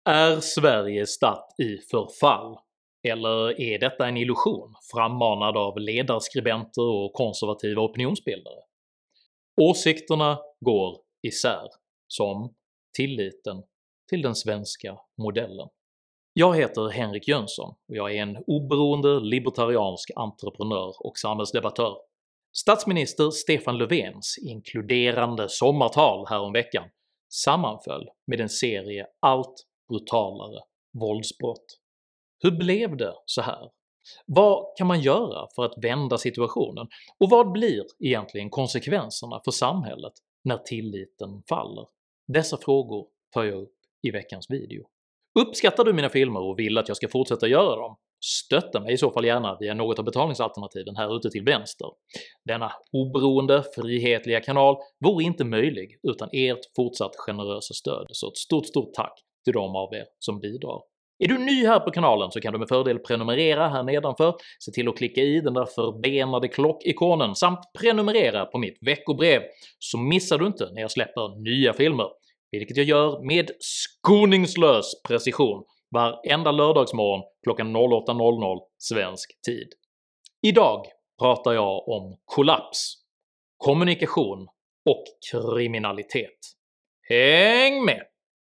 Är Sverige statt i förfall? Eller är detta en illusion frammanad av ledarskribenter och konservativa opinionsbildare? Åsikterna går isär, som tilliten till den svenska modellen. Jag heter Henrik Jönsson och jag är en oberoende libertariansk entreprenör och samhällsdebattör. Statsminister Stefan Löfvens inkluderande sommartal häromveckan sammanföll med en serie allt brutalare våldsbrott. Hur blev det så här? Vad kan man göra för att vända situationen, och vad blir egentligen konsekvenserna för samhället när tilliten faller? Dessa frågor tar jag upp i veckans video. Uppskattar du mina filmer och vill att jag ska fortsätta göra dem? Stötta mig i så fall gärna via något av betalningsalternativen här ute till vänster. Denna oberoende, frihetliga kanal vore inte möjlig utan ert fortsatt generösa stöd, så ett stort tack till de av er som bidrar. Är du ny här på kanalen så kan du med fördel prenumerera här nedanför, se till att klicka i den där förbenade klockikonen samt prenumerera på mitt veckobrev, så missar du inte när jag släpper nya filmer, vilket jag gör med skoningslös precision varenda lördagsmorgon klockan 08:00 svensk tid. Idag pratar jag om kollaps, kommunikation och kriminalitet. Häng med!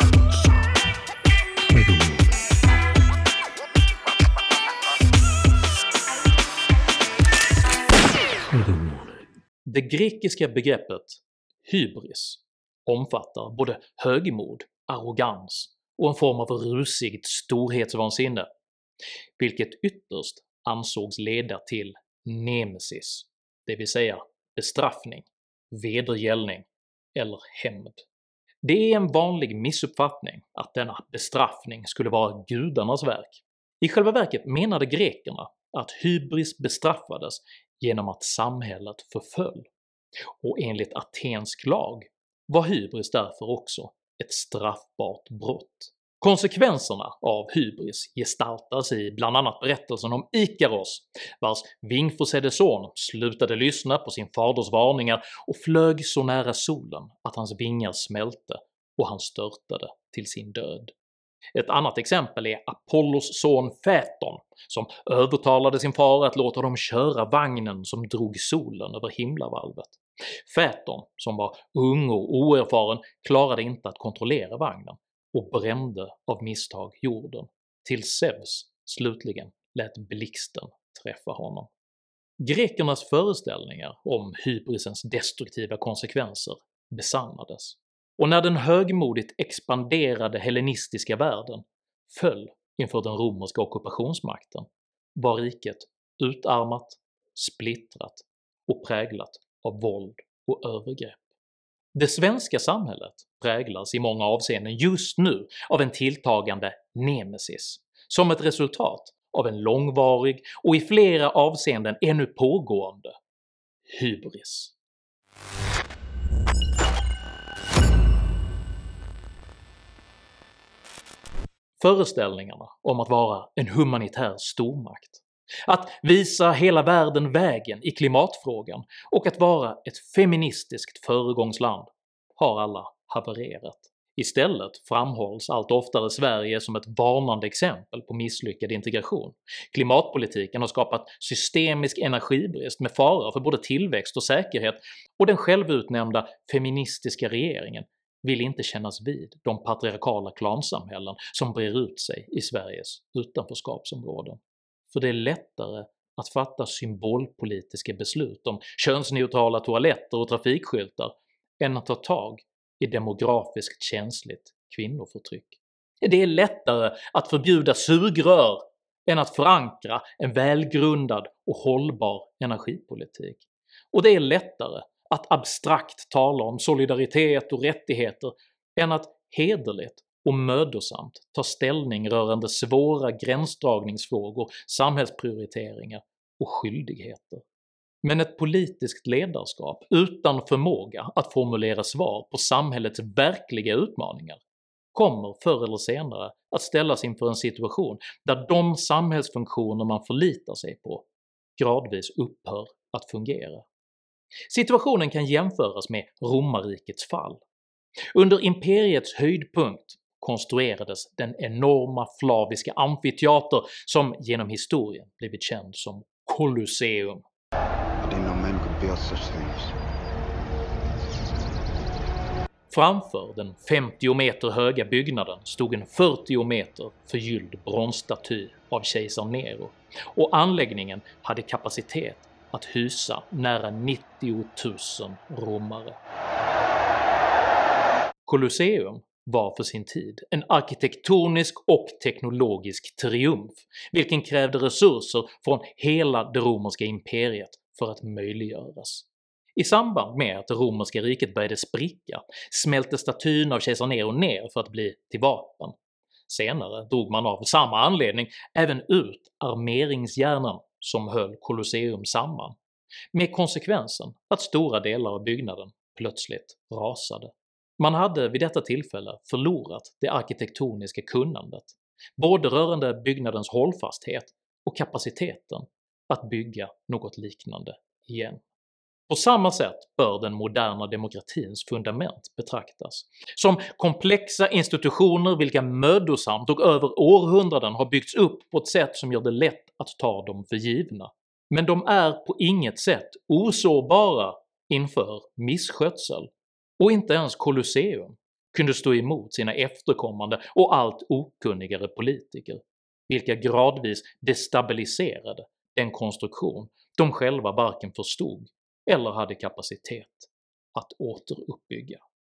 Det grekiska begreppet hybris omfattar både högmod, arrogans och en form av rusigt storhetsvansinne, vilket ytterst ansågs leda till nemesis, det vill säga bestraffning, vedergällning eller hämnd. Det är en vanlig missuppfattning att denna bestraffning skulle vara gudarnas verk. I själva verket menade grekerna att hybris bestraffades genom att samhället förföll, och enligt atensk lag var hybris därför också ett straffbart brott. Konsekvenserna av hybris gestaltas i bland annat berättelsen om Ikaros, vars vingförsedde son slutade lyssna på sin faders varningar och flög så nära solen att hans vingar smälte och han störtade till sin död. Ett annat exempel är Apollos son Phaeton, som övertalade sin far att låta dem köra vagnen som drog solen över himlavalvet. Phaeton, som var ung och oerfaren, klarade inte att kontrollera vagnen och brände av misstag jorden, till Zeus slutligen lät blixten träffa honom. Grekernas föreställningar om hybrisens destruktiva konsekvenser besannades, och när den högmodigt expanderade hellenistiska världen föll inför den romerska ockupationsmakten var riket utarmat, splittrat och präglat av våld och övergrepp. Det svenska samhället präglas i många avseenden just nu av en tilltagande nemesis, som ett resultat av en långvarig och i flera avseenden ännu pågående hybris. Föreställningarna om att vara en humanitär stormakt, att visa hela världen vägen i klimatfrågan och att vara ett feministiskt föregångsland har alla havererat. Istället framhålls allt oftare Sverige som ett varnande exempel på misslyckad integration. Klimatpolitiken har skapat systemisk energibrist med fara för både tillväxt och säkerhet, och den självutnämnda feministiska regeringen vill inte kännas vid de patriarkala klansamhällen som brer ut sig i Sveriges utanförskapsområden. För det är lättare att fatta symbolpolitiska beslut om könsneutrala toaletter och trafikskyltar än att ta tag i demografiskt känsligt kvinnoförtryck. Det är lättare att förbjuda sugrör än att förankra en välgrundad och hållbar energipolitik. Och det är lättare att abstrakt tala om solidaritet och rättigheter än att hederligt och mödosamt ta ställning rörande svåra gränsdragningsfrågor, samhällsprioriteringar och skyldigheter. Men ett politiskt ledarskap utan förmåga att formulera svar på samhällets verkliga utmaningar kommer förr eller senare att ställas inför en situation där de samhällsfunktioner man förlitar sig på gradvis upphör att fungera. Situationen kan jämföras med romarrikets fall. Under imperiets höjdpunkt konstruerades den enorma flaviska amfiteater som genom historien blivit känd som Colosseum. I didn't know men could build such things. Framför den 50 meter höga byggnaden stod en 40 meter förgylld bronsstaty av kejsar Nero, och anläggningen hade kapacitet att hysa nära 90 000 romare. Colosseum var för sin tid en arkitektonisk och teknologisk triumf, vilken krävde resurser från hela det romerska imperiet för att möjliggöras. I samband med att det romerska riket började spricka smälte statyn av kejsar Nero ner för att bli till vapen. Senare drog man av samma anledning även ut armeringsjärnen som höll Colosseum samman, med konsekvensen att stora delar av byggnaden plötsligt rasade. Man hade vid detta tillfälle förlorat det arkitektoniska kunnandet, både rörande byggnadens hållfasthet och kapaciteten att bygga något liknande igen. På samma sätt bör den moderna demokratins fundament betraktas, som komplexa institutioner vilka mödosamt och över århundraden har byggts upp på ett sätt som gör det lätt att ta dem för givna. Men de är på inget sätt osårbara inför misskötsel, och inte ens Colosseum kunde stå emot sina efterkommande och allt okunnigare politiker, vilka gradvis destabiliserade den konstruktion de själva varken förstod eller hade kapacitet att återuppbygga.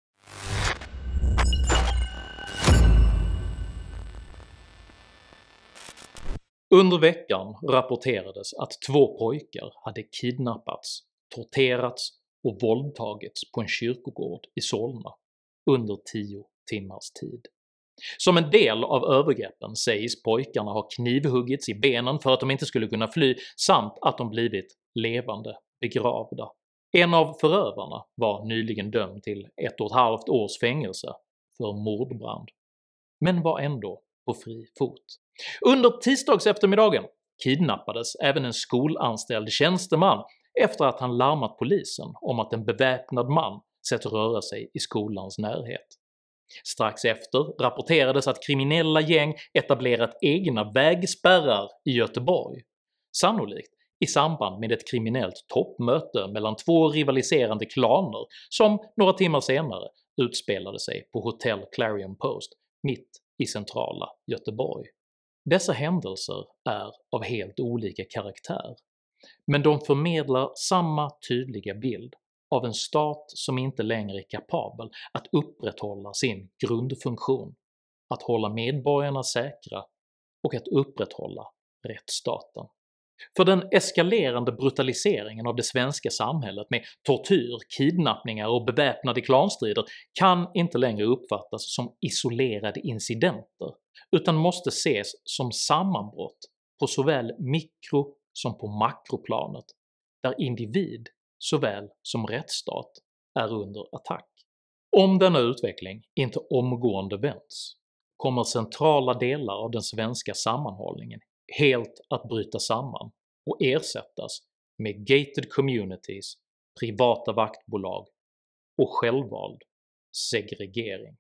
Under veckan rapporterades att 2 pojkar hade kidnappats, torterats och våldtagits på en kyrkogård i Solna under 10 timmars tid. Som en del av övergreppen sägs pojkarna ha knivhuggits i benen för att de inte skulle kunna fly, samt att de blivit levande begravda. En av förövarna var nyligen dömd till 1,5 års fängelse för mordbrand, men var ändå på fri fot. Under tisdags eftermiddagen kidnappades även en skolanställd tjänsteman efter att han larmat polisen om att en beväpnad man sett röra sig i skolans närhet. Strax efter rapporterades att kriminella gäng etablerat egna vägspärrar i Göteborg, sannolikt i samband med ett kriminellt toppmöte mellan 2 rivaliserande klaner som några timmar senare utspelade sig på Hotel Clarion Post mitt i centrala Göteborg. Dessa händelser är av helt olika karaktär, men de förmedlar samma tydliga bild av en stat som inte längre är kapabel att upprätthålla sin grundfunktion, att hålla medborgarna säkra och att upprätthålla rättsstaten. För den eskalerande brutaliseringen av det svenska samhället med tortyr, kidnappningar och beväpnade klanstrider kan inte längre uppfattas som isolerade incidenter, utan måste ses som sammanbrott på såväl mikro- som på makroplanet, där individ såväl som rättsstat är under attack. Om denna utveckling inte omgående vänds kommer centrala delar av den svenska sammanhållningen helt att bryta samman och ersättas med gated communities, privata vaktbolag och självvald segregering.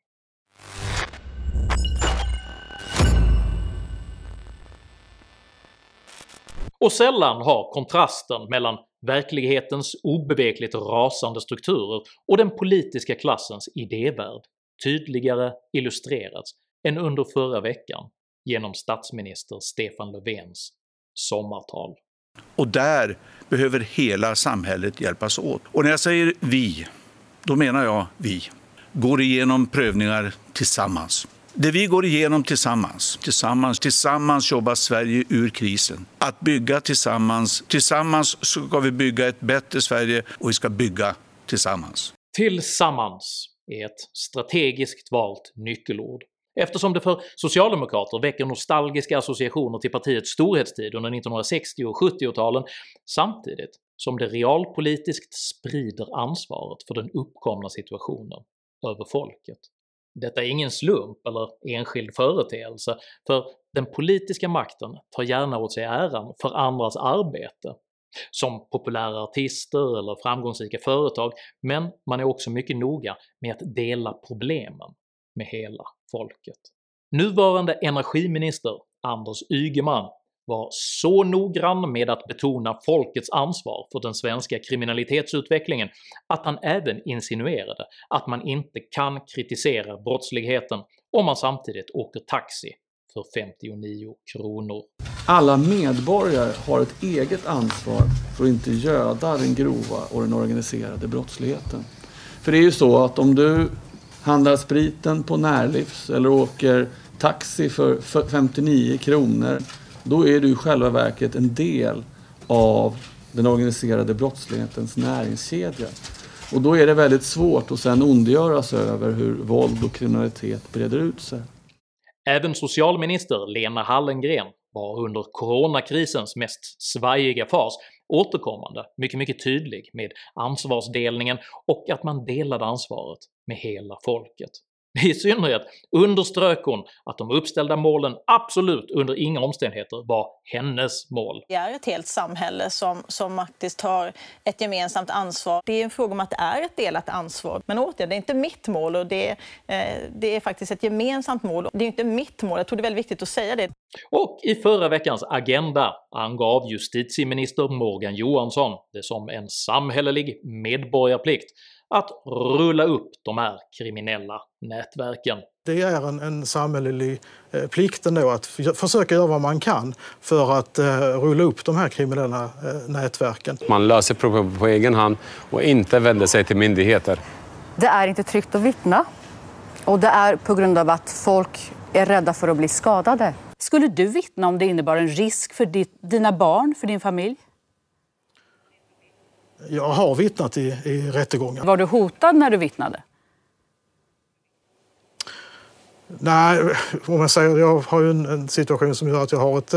Och sällan har kontrasten mellan verklighetens obevekligt rasande strukturer och den politiska klassens idévärld tydligare illustrerats än under förra veckan genom statsminister Stefan Löfvens sommartal. Och där behöver hela samhället hjälpas åt. Och när jag säger vi, då menar jag vi. Går igenom prövningar tillsammans. Det vi går igenom tillsammans jobbar Sverige ur krisen. Att bygga tillsammans. Tillsammans ska vi bygga ett bättre Sverige och vi ska bygga tillsammans. Tillsammans är ett strategiskt valt nyckelord, eftersom det för socialdemokrater väcker nostalgiska associationer till partiets storhetstid under 1960- och 70-talen, samtidigt som det realpolitiskt sprider ansvaret för den uppkomna situationen över folket. Detta är ingen slump eller enskild företeelse, för den politiska makten tar gärna åt sig äran för andras arbete, som populära artister eller framgångsrika företag, men man är också mycket noga med att dela problemen med hela folket. Nuvarande energiminister Anders Ygeman var så noggrann med att betona folkets ansvar för den svenska kriminalitetsutvecklingen att han även insinuerade att man inte kan kritisera brottsligheten om man samtidigt åker taxi för 59 kronor. Alla medborgare har ett eget ansvar för att inte göda den grova och den organiserade brottsligheten. För det är ju så att om du handlar spriten på Närlivs eller åker taxi för 59 kronor, då är du i själva verket en del av den organiserade brottslighetens näringskedja. Och då är det väldigt svårt att sedan ondgöra sig över hur våld och kriminalitet breder ut sig. Även socialminister Lena Hallengren var under coronakrisens mest svajiga fas återkommande mycket tydlig med ansvarsdelningen och att man delade ansvaret med hela folket. I synnerhet underströk hon att de uppställda målen absolut under inga omständigheter var hennes mål. Det är ett helt samhälle som faktiskt har ett gemensamt ansvar. Det är en fråga om att det är ett delat ansvar. Men återigen, det är inte mitt mål och det är faktiskt ett gemensamt mål. Det är inte mitt mål, jag tror det är väldigt viktigt att säga det. Och i förra veckans agenda angav justitieminister Morgan Johansson det som en samhällelig medborgarplikt att rulla upp de här kriminella nätverken. Det är en samhällelig plikt ändå att försöka göra vad man kan för att rulla upp de här kriminella nätverken. Man löser problem på egen hand och inte vänder sig till myndigheter. Det är inte tryggt att vittna och det är på grund av att folk är rädda för att bli skadade. Skulle du vittna om det innebar en risk för dina barn, för din familj? Jag har vittnat i rättegångar. Var du hotad när du vittnade? Nej, om jag säger, jag har ju en situation som gör att jag har ett...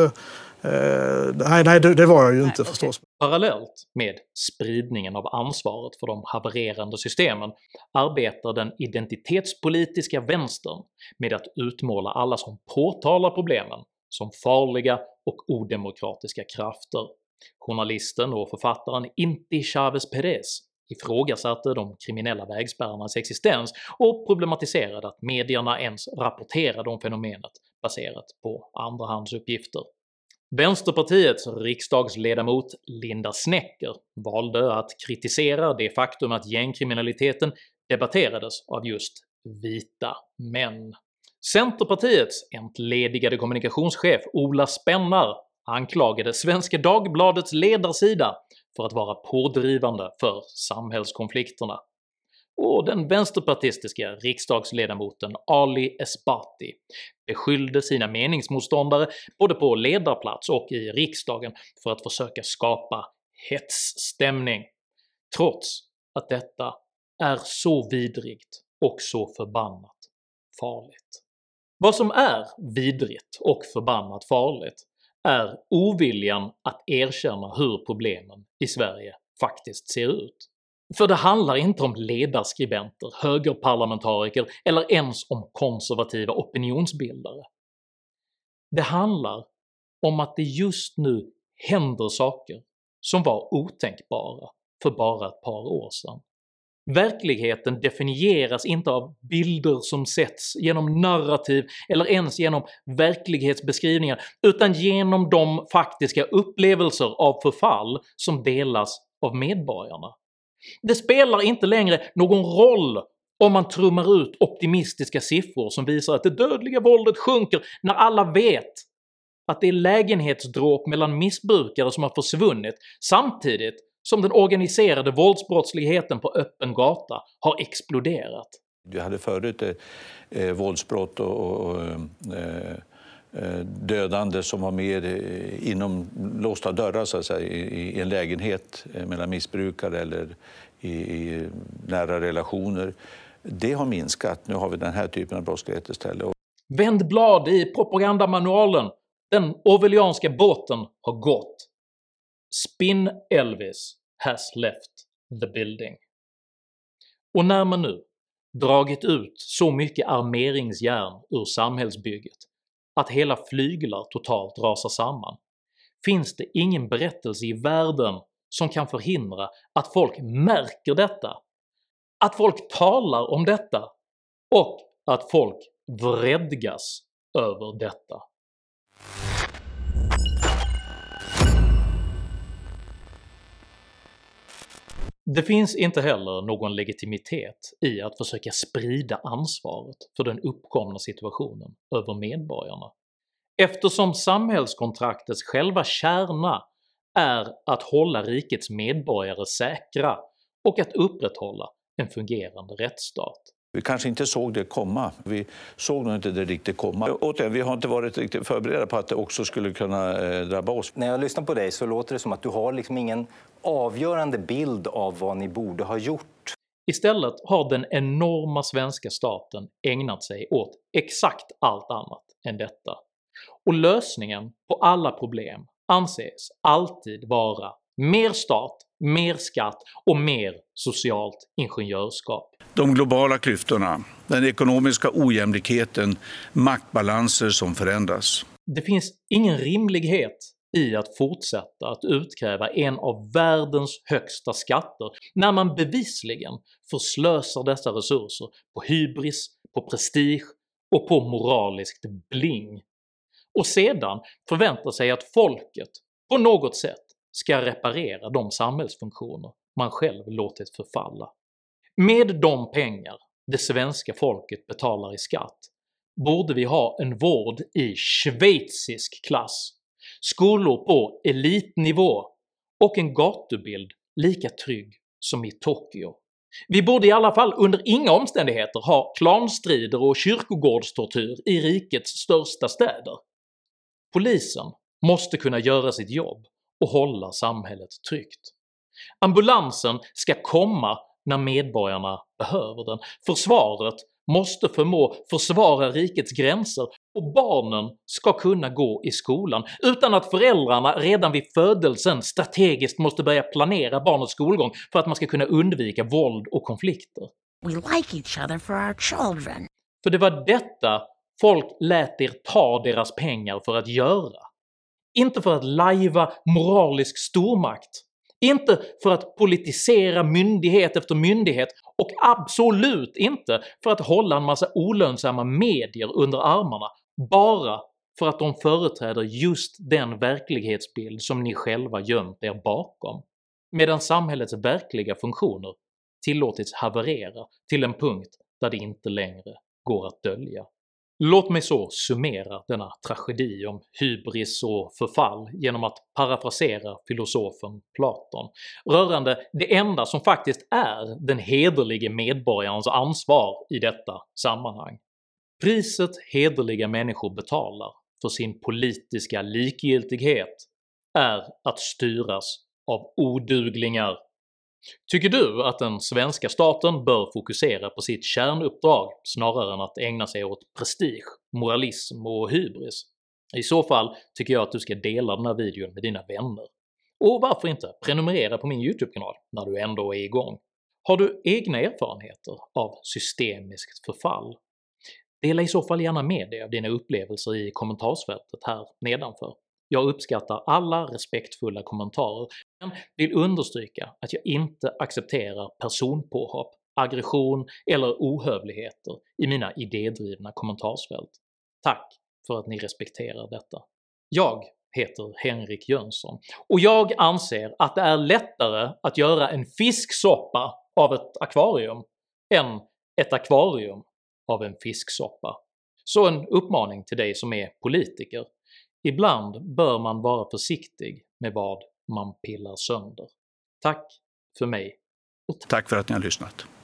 nej, det var jag ju inte förstås. Parallellt med spridningen av ansvaret för de havererande systemen arbetar den identitetspolitiska vänstern med att utmåla alla som påtalar problemen som farliga och odemokratiska krafter. Journalisten och författaren Inti Chavez Perez ifrågasatte de kriminella vägspärrarnas existens och problematiserade att medierna ens rapporterade om fenomenet baserat på andrahandsuppgifter. Vänsterpartiets riksdagsledamot Linda Snecker valde att kritisera det faktum att gängkriminaliteten debatterades av just vita män. Centerpartiets entledigade kommunikationschef Ola Spennar anklagade Svenska Dagbladets ledarsida för att vara pådrivande för samhällskonflikterna. Och den vänsterpartistiska riksdagsledamoten Ali Esbati beskyllde sina meningsmotståndare både på ledarplats och i riksdagen för att försöka skapa hetsstämning, trots att detta är så vidrigt och så förbannat farligt. Vad som är vidrigt och förbannat farligt är oviljan att erkänna hur problemen i Sverige faktiskt ser ut. För det handlar inte om ledarskribenter, högerparlamentariker eller ens om konservativa opinionsbildare. Det handlar om att det just nu händer saker som var otänkbara för bara ett par år sedan. Verkligheten definieras inte av bilder som sätts genom narrativ eller ens genom verklighetsbeskrivningar utan genom de faktiska upplevelser av förfall som delas av medborgarna. Det spelar inte längre någon roll om man trummar ut optimistiska siffror som visar att det dödliga våldet sjunker när alla vet att det är lägenhetsdråp mellan missbrukare som har försvunnit samtidigt som den organiserade våldsbrottsligheten på öppen gata har exploderat. Vi hade förut våldsbrott och dödande som var mer inom låsta dörrar så att säga, i en lägenhet mellan missbrukare eller i nära relationer. Det har minskat. Nu har vi den här typen av brottslighet istället. Vänd blad i propagandamanualen. Den orwellianska båten har gått. Spin Elvis has left the building. Och när man nu dragit ut så mycket armeringsjärn ur samhällsbygget att hela flyglar totalt rasar samman, finns det ingen berättelse i världen som kan förhindra att folk märker detta, att folk talar om detta och att folk vredgas över detta. Det finns inte heller någon legitimitet i att försöka sprida ansvaret för den uppkomna situationen över medborgarna, eftersom samhällskontraktets själva kärna är att hålla rikets medborgare säkra och att upprätthålla en fungerande rättsstat. Vi kanske inte såg det komma. Vi såg nog inte det riktigt komma. Återigen, vi har inte varit riktigt förberedda på att det också skulle kunna drabba oss. När jag lyssnar på dig så låter det som att du har liksom ingen avgörande bild av vad ni borde ha gjort. Istället har den enorma svenska staten ägnat sig åt exakt allt annat än detta. Och lösningen på alla problem anses alltid vara mer stat, mer skatt och mer socialt ingenjörskap. De globala klyftorna, den ekonomiska ojämlikheten, maktbalanser som förändras. Det finns ingen rimlighet i att fortsätta att utkräva en av världens högsta skatter när man bevisligen förslösar dessa resurser på hybris, på prestige och på moraliskt bling, och sedan förväntar sig att folket på något sätt ska reparera de samhällsfunktioner man själv låtit förfalla. Med de pengar det svenska folket betalar i skatt borde vi ha en vård i schweizisk klass, skolor på elitnivå och en gatubild lika trygg som i Tokyo. Vi borde i alla fall under inga omständigheter ha klanstrider och kyrkogårdstortyr i rikets största städer. Polisen måste kunna göra sitt jobb och hålla samhället tryggt. Ambulansen ska komma när medborgarna behöver den. Försvaret måste förmå försvara rikets gränser och barnen ska kunna gå i skolan utan att föräldrarna redan vid födelsen strategiskt måste börja planera barnets skolgång för att man ska kunna undvika våld och konflikter. We like each other for our children. För det var detta folk lät er ta deras pengar för att göra. Inte för att lajva moralisk stormakt, inte för att politisera myndighet efter myndighet och absolut inte för att hålla en massa olönsamma medier under armarna bara för att de företräder just den verklighetsbild som ni själva gömt er bakom, medan samhällets verkliga funktioner tillåtits haverera till en punkt där det inte längre går att dölja. Låt mig så summera denna tragedi om hybris och förfall genom att parafrasera filosofen Platon rörande det enda som faktiskt är den hederlige medborgarens ansvar i detta sammanhang. Priset hederliga människor betalar för sin politiska likgiltighet är att styras av oduglingar. Tycker du att den svenska staten bör fokusera på sitt kärnuppdrag snarare än att ägna sig åt prestige, moralism och hybris? I så fall tycker jag att du ska dela den här videon med dina vänner. Och varför inte prenumerera på min YouTube-kanal när du ändå är igång? Har du egna erfarenheter av systemiskt förfall? Dela i så fall gärna med dig av dina upplevelser i kommentarsfältet här nedanför. Jag uppskattar alla respektfulla kommentarer, men vill understryka att jag inte accepterar personpåhopp, aggression eller ohövligheter i mina idédrivna kommentarsfält. Tack för att ni respekterar detta. Jag heter Henrik Jönsson, och jag anser att det är lättare att göra en fisksoppa av ett akvarium än ett akvarium av en fisksoppa. Så en uppmaning till dig som är politiker: ibland bör man vara försiktig med vad man pillar sönder. Tack för mig. Tack för att ni har lyssnat.